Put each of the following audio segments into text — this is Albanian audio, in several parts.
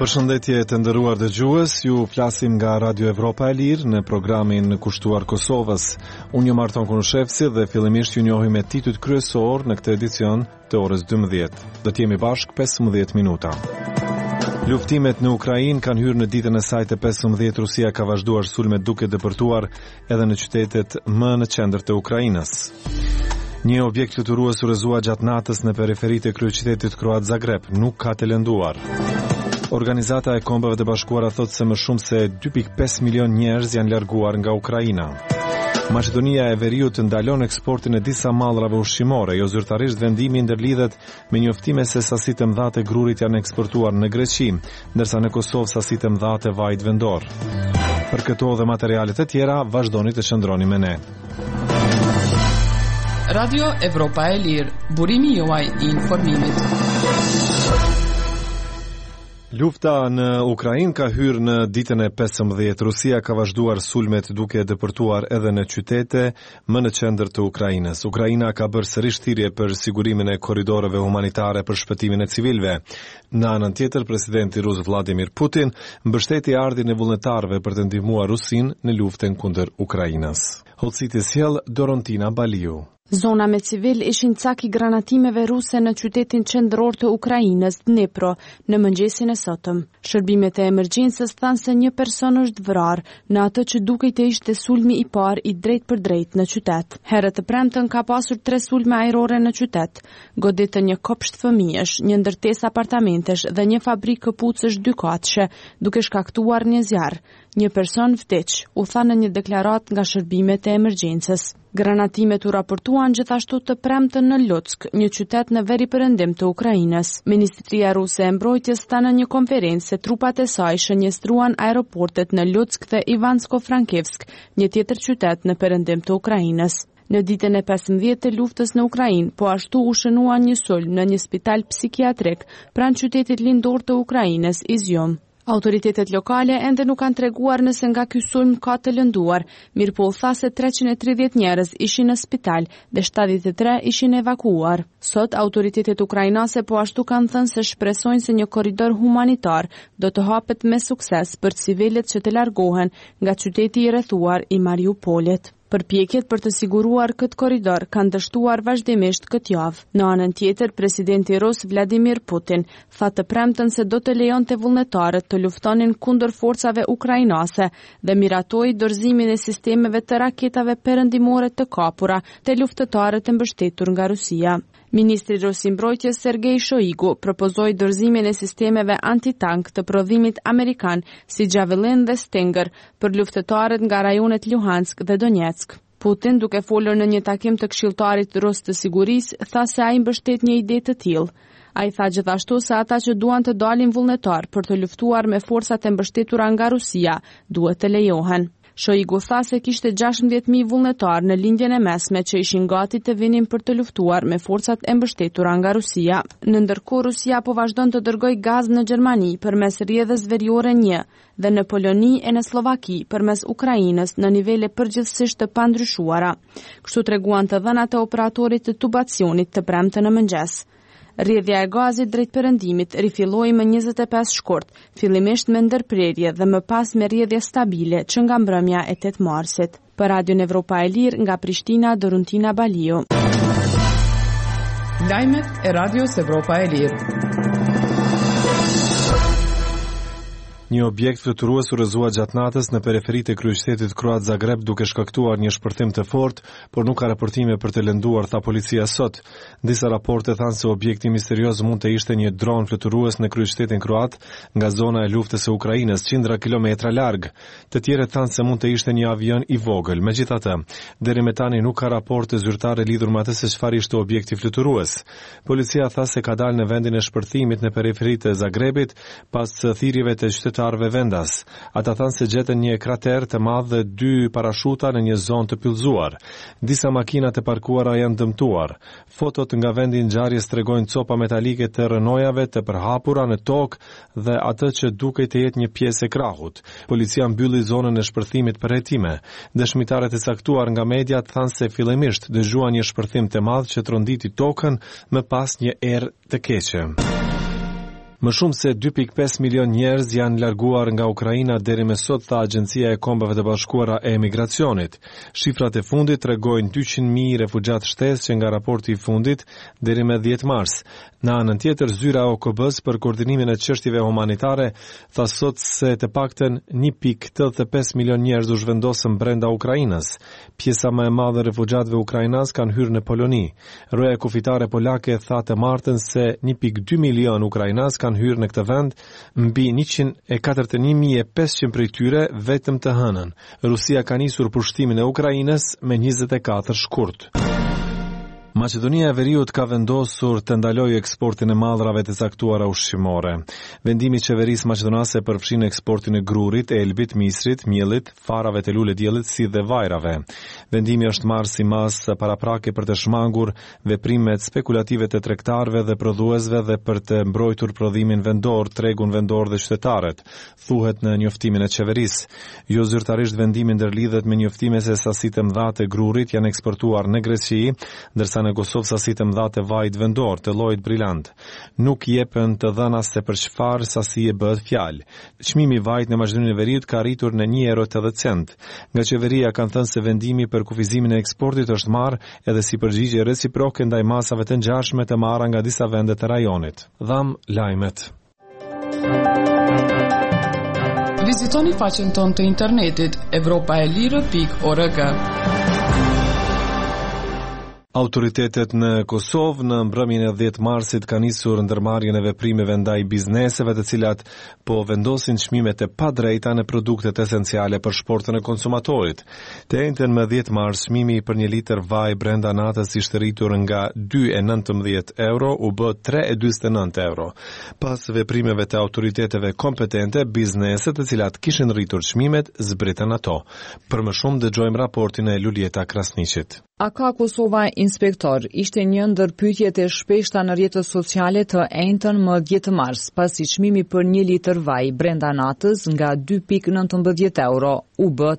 Përshëndetje të nderuar dëgjues, ju flasim nga Radio Evropa e Lirë në programin Kushtuar Kosovës. Unë jam Arton Kunushevsi dhe fillimisht ju njohim me titujt kryesor në këtë edicion të orës 12. Do të jemi bashkë 15 minuta. Luftimet në Ukrainë kanë hyrë në ditën e saj të 15. Rusia ka vazhduar sulmet duke dëpërtuar edhe në qytetet më në qendër të Ukrainës. Një objekt fluturues u rrëzua gjatë natës në periferitë e kryeqytetit kroat Zagreb, nuk ka të lënduar. Organizata e Kombeve të Bashkuara thotë se më shumë se 2.5 milion njerëz janë larguar nga Ukraina. Maqedonia e Veriut ndalon eksportin e disa mallrave ushqimore, jo zyrtarisht vendimi ndërlidhet me njoftime se sasitë e mëdha të grurit janë eksportuar në Greqi, ndërsa në Kosovë sasitë e mëdha të vajit vendor. Për këto dhe materialet e tjera, vazhdoni të qëndroni me ne. Radio Evropa e Lirë, burimi juaj i informimit. Lufta në Ukrainë ka hyrë në ditën e 15. Rusia ka vazhduar sulmet duke dëpërtuar edhe në qytete më në qendër të Ukrainës. Ukraina ka bërë sërish thirrje për sigurimin e korridoreve humanitare për shpëtimin e civilëve. Në anën tjetër, presidenti rus Vladimir Putin mbështeti ardhin e vullnetarëve për të ndihmuar Rusinë në luftën kundër Ukrainës. Hoxhiti sjell Dorontina Baliu. Zona me civil ishin cak i granatimeve ruse në qytetin qendror të Ukrainës, Dnipro, në mëngjesin e sotëm. Shërbimet e emergjencës thanë se një person është vrarë në atë që dukej të ishte sulmi i parë i drejt për drejt në qytet. Herët të premtën ka pasur 3 sulme ajrore në qytet. Goditën një kopsht fëmijësh, një ndërtesë apartamentesh dhe një fabrikë këpucësh 2 katëshe, duke shkaktuar një zjarr. Një person vdiq, u tha në një deklarat nga shërbimet e emergjencës. Granatimet u raportuan gjithashtu të premtën në Lutsk, një qytet në veri perëndim të Ukrainës. Ministria ruse e mbrojtjes tha në një konferencë se trupat e saj shënjestruan aeroportet në Lutsk dhe Ivansko-Frankivsk, një tjetër qytet në perëndim të Ukrainës. Në ditën e 15 të luftës në Ukrainë, po ashtu u shënuan një sulm në një spital psikiatrik pranë qytetit lindor të Ukrainës, Izium. Autoritetet lokale ende nuk kanë treguar nëse nga ky sulm ka të lënduar, mirëpo u tha se 330 njerëz ishin në spital dhe 73 ishin evakuuar. Sot autoritetet ukrainase po ashtu kanë thënë se shpresojnë se një korridor humanitar do të hapet me sukses për civilët që të largohen nga qyteti i rrethuar i Mariupolit. Përpjekjet për të siguruar këtë korridor kanë dështuar vazhdimisht këtë javë. Në anën tjetër, presidenti rus Vladimir Putin tha të premtën se do të lejonte vullnetarët të luftonin kundër forcave ukrainase dhe miratoi dorëzimin e sistemeve të raketave perëndimore të kapura te luftëtarët e mbështetur nga Rusia. Ministri rus i mbrojtjes Sergei Shoigu propozoi dorëzimin e sistemeve antitank të prodhimit amerikan si Javelin dhe Stinger për luftëtarët nga rajonet Luhansk dhe Donetsk. Putin, duke folur në një takim të këshilltarit rus të sigurisë, tha se ai mbështet një ide të tillë. Ai tha gjithashtu se ata që duan të dalin vullnetar për të luftuar me forcat e mbështetura nga Rusia, duhet të lejohen. Shoigu tha se kishte 16.000 vullnetar në lindjen e mesme që ishin gati të vinin për të luftuar me forcat e mbështetura nga Rusia. Në ndërkohë Rusia po vazhdon të dërgojë gaz në Gjermani përmes rrjedhës veriore 1 dhe në Poloni e në Slovaki përmes Ukrainës në nivele përgjithsisht të pandryshuara. Kështu treguan të dhënat e operatorit të tubacionit të premte në mëngjes. Rrjedhja e gazit drejt perëndimit rifilloi më 25 shkurt, fillimisht me ndërprerje dhe më pas me rrjedhje stabile që nga mbrëmja e 8 marsit. Për Radion Evropa e Lirë nga Prishtina, Dorontina Baliu. Lajmet e Radios Evropa e Lirë. Një objekt fluturues u rrëzua gjatë natës në periferitë e kryeqytetit kroat Zagreb duke shkaktuar një shpërthim të fortë, por nuk ka raportime për të lënduar, tha policia sot. Disa raporte thanë se objekti misterioz mund të ishte një dron fluturues në kryeqytetin kroat nga zona e luftës së Ukrainës, qindra kilometra larg. Të tjerët thanë se mund të ishte një avion i vogël. Megjithatë, deri më tani nuk ka raporte zyrtare lidhur me atë se çfarë ishte objekti fluturues. Policia tha se ka dalë në vendin e shpërthimit në periferitë e Zagrebit pas thirrjeve të qytetarëve vendas. Ata thanë se gjetën një krater të madh dhe 2 parashuta në një zonë të pyllëzuar. Disa makina të parkuara janë dëmtuar. Fotot nga vendi i ngjarjes tregojnë copa metalike të rënojave të përhapura në tokë dhe atë që dukej të jetë një pjesë e krahut. Policia mbylli zonën e shpërthimit për hetime. Dëshmitarët e caktuar nga mediat thanë se fillimisht dëgjuan një shpërthim të madh që tronditi tokën, më pas një erë të keqe. Më shumë se 2.5 milion njerëz janë larguar nga Ukraina deri më sot, tha Agjencia e Kombeve të Bashkuara e Emigracionit. Shifrat e fundit tregojnë 200.000 refugjat shtesë që nga raporti i fundit deri më 10 mars. Në anën tjetër, zyra e OKB-s për koordinimin e çështjeve humanitare tha sot se të paktën 1.85 milion njerëz u zhvendosën brenda Ukrainës. Pjesa më e madhe e refugjatëve ukrainas kanë hyrë në Poloni. Roja kufitare polake tha të martën se 1.2 milion ukrainas kanë hyrë në këtë vend, mbi 141.500 prej tyre vetëm të hënën. Rusia ka nisur pushtimin e Ukrainës me 24 shkurt. Maqedonia e Veriut ka vendosur të ndalojë eksportin e mallrave të caktuara ushqimore. Vendimi i qeverisë maqedonase përfshin eksportin e grurit, elbit, misrit, miellit, farave të lule diellit si dhe vajrave. Vendimi është marrë si masë paraprake për të shmangur veprimet spekulative të tregtarëve dhe prodhuesve dhe për të mbrojtur prodhimin vendor, tregun vendor dhe qytetarët, thuhet në njoftimin e qeverisë. Jo zyrtarisht vendimi ndërlidhet me njoftime se sasitë e mëdha të grurit janë eksportuar në Greqi, ndërsa në Kosovë sasitë e mëdha të vajit vendor, të llojit brillant. Nuk jepen të dhëna se për çfarë sasie bëhet fjalë. Çmimi i vajit në Maqedoninë e Veriut ka arritur në €1.80. Nga qeveria kanë thënë se vendimi për kufizimin e eksportit është marrë edhe si përgjigje reciproke ndaj masave të ngjashme të marra nga disa vende të rajonit. Dham lajmet. Vizitoni faqen tonë të internetit europaelire.org. Autoritetet në Kosovë në mbrëmjen e 10 marsit kanë nisur ndërmarrjen e veprimeve ndaj bizneseve të cilat po vendosin çmime të padrejta në produktet esenciale për shportën e konsumatorit. Të njëjtën më 10 mars, çmimi për 1 litër vaj brenda natës ishte rritur nga €2.19 u bë €3.49. Pas veprimeve të autoriteteve kompetente, bizneset të cilat kishin rritur çmimet zbritën ato. Për më shumë dëgjojmë raportin e Lulieta Krasniqit. A ka Kosova inspektor ishte një ndër pyetjet e shpeshta në rrjetet sociale të njëjtën më 10 mars, pasi çmimi për 1 litër vaj brenda natës nga €2.19 u bë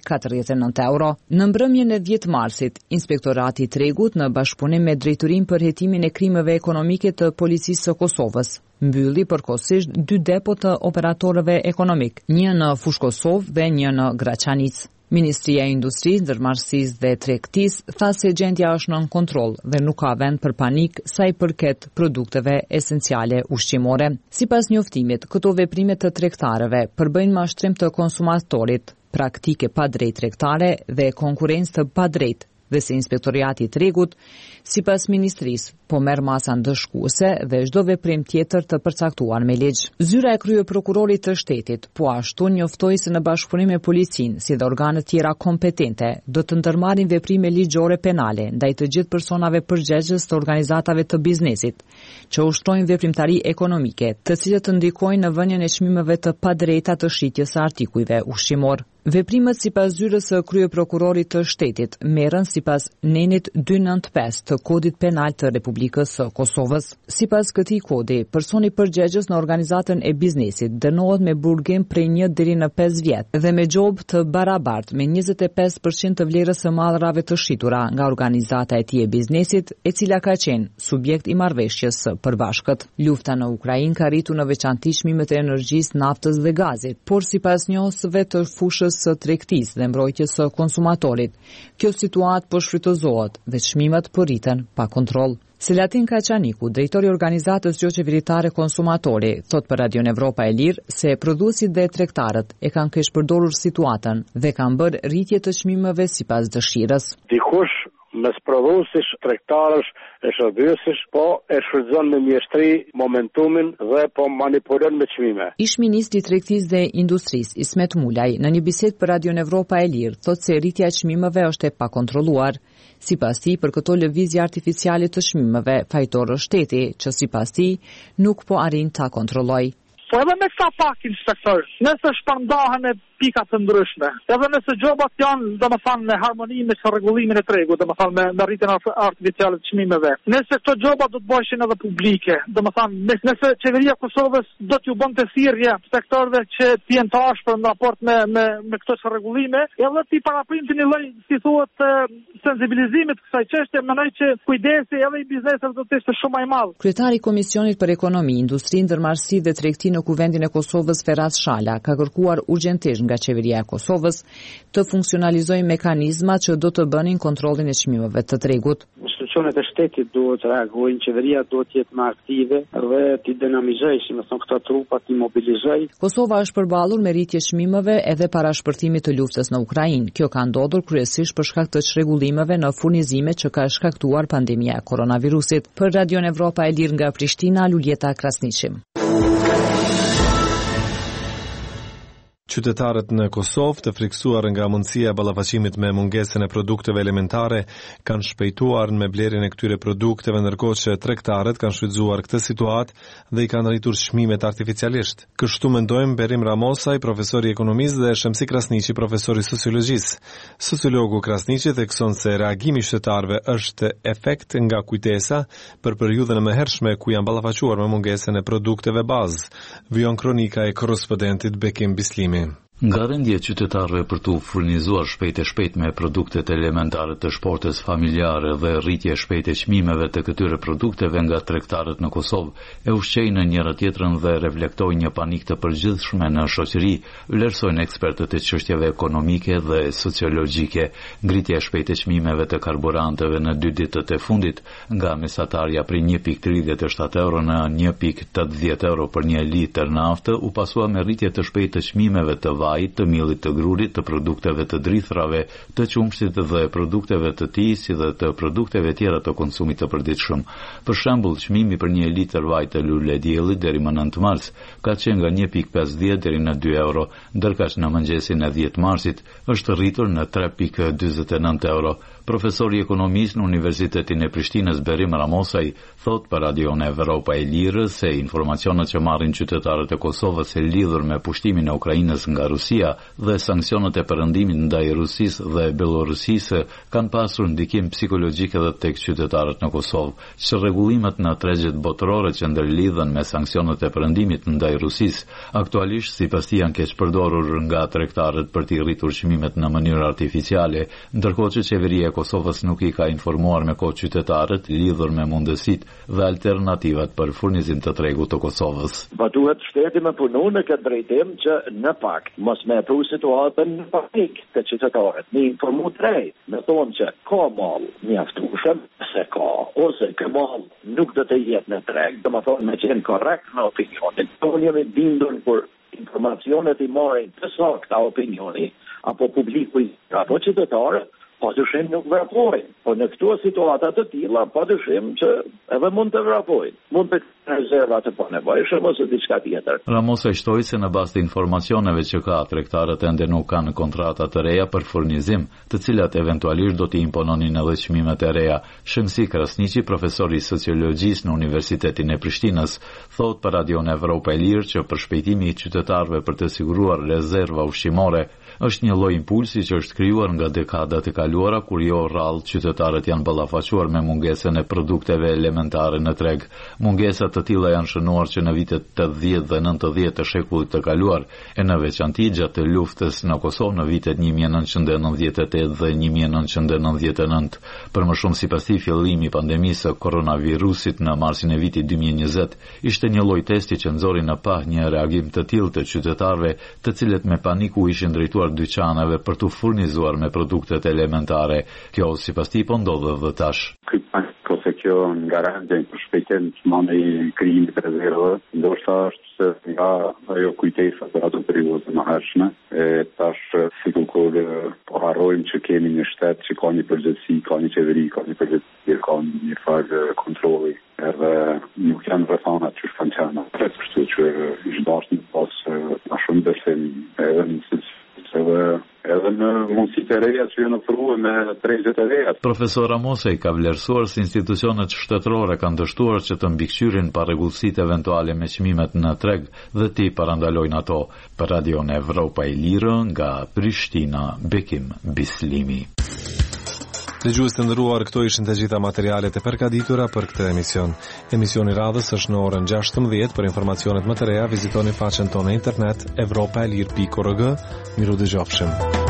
€3.49. Në mbrëmjen e 10 marsit, Inspektorati i Tregut në bashkëpunim me Drejtorinë për hetimin e krimeve ekonomike të Policisë së Kosovës mbylli përkohësisht 2 depo të operatorëve ekonomik, një në Fushë Kosovë dhe një në Graçanic. Ministria e Industrisë, Ndërmarrësisë dhe Tregtisë tha se gjendja është nën kontroll dhe nuk ka vend për panik sa i përket produkteve esenciale ushqimore. Sipas njoftimit, këto veprime të tregtarëve përbëjnë mashtrim të konsumatorit, praktike padrejtë tregtare dhe konkurrencë të padrejtë, dhe se Inspektoriati i Tregut, sipas Ministrisë, po merr masa ndëshkuese dhe çdo veprim tjetër të përcaktuar me ligj. Zyra e kryeprokurorit të shtetit po ashtu njoftoi se në bashkëpunim me policinë, si dhe organet tjera kompetente, do të ndërmarrin veprime ligjore penale ndaj të gjithë personave përgjegjës të organizatave të biznesit, që ushtrojnë veprimtari ekonomike, të cilët të ndikojnë në vënien e çmimeve të padrejta të shitjes së artikujve ushqimor. Veprimet sipas zyrës së kryeprokurorit të shtetit merren sipas nenit 295 të Kodit Penal të Republikës së Kosovës. Sipas këtij kodi, personi përgjegjës në organizatën e biznesit dënohet me burgim prej 1 deri në 5 vjet dhe me gjobë të barabartë me 25% të vlerës së mallrave të shitura nga organizata e tij e biznesit, e cila ka qenë subjekt i marrëveshjes së përbashkët. Lufta në Ukrainë ka rritur në veçanti çmimet e energjisë, naftës dhe gazit, por sipas njohësve të fushës së tregtisë dhe mbrojtjes së konsumatorit, kjo situatë po shfrytëzohet dhe çmimet po rriten pa kontroll. Selatin Kaçaniku, drejtori i organizatës joqeveritare konsumatori, thot për Radion Evropa e Lirë se prodhuesit dhe tregtarët e kanë keq përdorur situatën dhe kanë bërë rritje të çmimeve sipas dëshirës. Dikush mes prodhuesish, tregtarësh, e shërbësish, po e shfrytëzon në mjeshtri momentumin dhe po manipulon me çmime. Ish ministri i Tregtisë dhe Industrisë Ismet Mulaj në një bisedë për Radion Evropa e Lirë thotë se rritja e çmimeve është e pakontrolluar. Sipas tij, për këto lëvizje artificiale të çmimeve, fajtorë shteti, që sipas tij nuk po arrin ta kontrollojë. Po edhe me këta pak inspektor, nëse shpërndahen e pika të ndryshme. Edhe nëse gjobat janë, domethënë me harmoni me rregullimin e tregut, domethënë me rritjen artificiale të çmimeve. Nëse këto gjoba do të bëheshin edhe publike, domethënë nëse qeveria e Kosovës do t'ju bënte thirrje sektorëve që të jenë të ashpër në raport me këto rregullime, edhe ti paraprinti një lloj, si thuhet, sensibilizimit kësaj çështje, mendoj që kujdesi edhe i bizneseve do të ishte shumë më i madh. Kryetari i Komisionit për Ekonomi, Industri, Ndërmarrësi dhe Tregti në Kuvendin e Kosovës, Ferhat Shala, ka kërkuar urgjentisht nga qeveria e Kosovës të funksionalizojë mekanizmat që do të bënin kontrollin e çmimeve të tregut. Institucionet e shtetit duhet të reagojnë, qeveria duhet të jetë më aktive dhe të dinamizojë, si më thon këto trupa, të mobilizojë. Kosova është përballur me rritje çmimeve edhe para shpërtimit të luftës në Ukrainë. Kjo ka ndodhur kryesisht për shkak të çrregullimeve në furnizimet që ka shkaktuar pandemia e koronavirusit. Për Radion Evropa e Lirë nga Prishtina, Luljeta Krasniqi. Qytetarët në Kosovë, të friksuar nga mundësia e ballafaqimit me mungesën e produkteve elementare, kanë shpejtuar me blerjen e këtyre produkteve, ndërkohë që tregtarët kanë shfrytzuar këtë situatë dhe i kanë rritur çmimet artificialisht. Kështu mendojmë Berim Ramosaj, profesor i ekonomisë, dhe Shemsi Krasniqi, profesor i sociologjisë. Sociologu Krasniqi thekson se reagimi i qytetarëve është efekt nga kujtesa për periudhën e mëhershme ku janë ballafaquar me mungesën e produkteve bazë. Vjon kronika e korrespondentit Bekim Bislimi. Nga rendje qytetarëve për të furnizuar shpejt me produktet elementare të shportës familjare dhe rritje shpejt e çmimeve të këtyre produkteve nga tregtarët në Kosovë, e ushqejnë njëra tjetrën dhe reflektojnë një panik të përgjithshme në shoqëri, vlerësojnë ekspertët e çështjeve ekonomike dhe sociologjike. Ngritja e shpejtë e çmimeve të karburanteve në 2 ditët e fundit, nga mesatarja prej 1.37 euro në 1.80 euro për 1 litër naftë, u pasua me rritje të shpejtë të çmimeve të vajit, të millit të grurit, të produkteve të drithrave, të qumshtit dhe produkteve të tij, si dhe të produkteve tjera të konsumit të përditshëm. Për shembull, çmimi për 1 litër vaj të lule dielli deri më 9 mars ka qenë nga 1.50 deri në 2 euro, ndërkaq në mëngjesin e 10 marsit është rritur në 3.49 euro. Profesori i ekonomisë në Universitetin e Prishtinës Berim Ramosaj thot për Radion Evropa e Lirë se informacionet që marrin qytetarët e Kosovës e lidhur me pushtimin e Ukrainës nga Rusia dhe sanksionet e perëndimit ndaj Rusisë dhe Belorusisë kanë pasur ndikim psikologjik edhe tek qytetarët në Kosovë. Çrregullimet në tregjet botërore që ndërlidhen me sanksionet e perëndimit ndaj Rusisë aktualisht sipas tij janë keq përdorur nga tregtarët për të rritur çmimet në mënyrë artificiale, ndërkohë që qeveria Kosovës nuk i ka informuar me kohë qytetarët lidhur me mundësitë dhe alternativat për furnizim të tregut të Kosovës. Po duhet shteti me punu në këtë drejtim që në fakt mos me pru situatën në panik të qytetarët, me informu drejt, me thonë që ka mall mjaftueshëm, se ka, ose kë mall nuk do të jetë në treg, do të thonë me qenë korrekt në opinionin. Tonë jemi bindur për informacionet i marrin të sakta opinioni, apo publiku, apo qytetarët, padyshim nuk vrapojnë, po në këto situata të tilla padyshim që edhe mund të vrapojnë. Mund të rezerva të panevojshme ose diçka tjetër. Ramosaj shtoi se në bazë të informacioneve që ka, tregtarët ende nuk kanë kontrata të reja për furnizim, të cilat eventualisht do t'i impononin edhe çmimet e reja. Shemsi Krasniqi, profesor i sociologjisë në Universitetin e Prishtinës, thot për Radion Evropa e Lirë që përshpejtimi i qytetarëve për të siguruar rezerva ushqimore është një lloj impulsi që është krijuar nga dekadat e kaluara kur jo rrallë qytetarët janë ballafaquar me mungesën e produkteve elementare në treg. Mungesat të tilla janë shënuar që në vitet 80 dhe 90 të shekullit të kaluar, e në veçanti gjatë luftës në Kosovë në vitet 1998 dhe 1999. Për më shumë sipas tij, fillimi i pandemisë së koronavirusit në marsin e vitit 2020 ishte një lloj testi që nxori në pah një reagim të tillë të qytetarëve, të cilët me paniku ishin drejtuar dyqaneve për të furnizuar me produktet elementare. Kjo sipas tij po ndodh edhe tash. Ose kjo nga rendja për shpejtim të mani krijimit të rezervave, ndoshta është se nga ajo kujtesa për ato periudhë të mëhershme, e tash sikur po harrojmë që kemi një shtet që ka një përgjegjësi, ka një qeveri, ka një përgjegjësi, ka një farë kontrolli, edhe nuk janë rrethana që kanë qenë. Kështu që ish dashur pas më shumë besim edhe në edhe edhe në mundësitë e reja që janë ofruar me tregjet e reja. Profesor Ramosej ka vlerësuar se institucionet shtetërore kanë dështuar që të mbikëqyrin parregullsitë eventuale me çmimet në treg dhe ti parandalojnë ato. Për Radion Evropa e Lirë nga Prishtina, Bekim Bislimi. Dëgjues të nderuar, këto ishin të gjitha materialet e përgatitura për këtë emision. Emisioni i radhës është në orën 16:00. Për informacionet më të reja vizitoni faqen tonë në internet evropaelir.org. Miru dëgjofshim.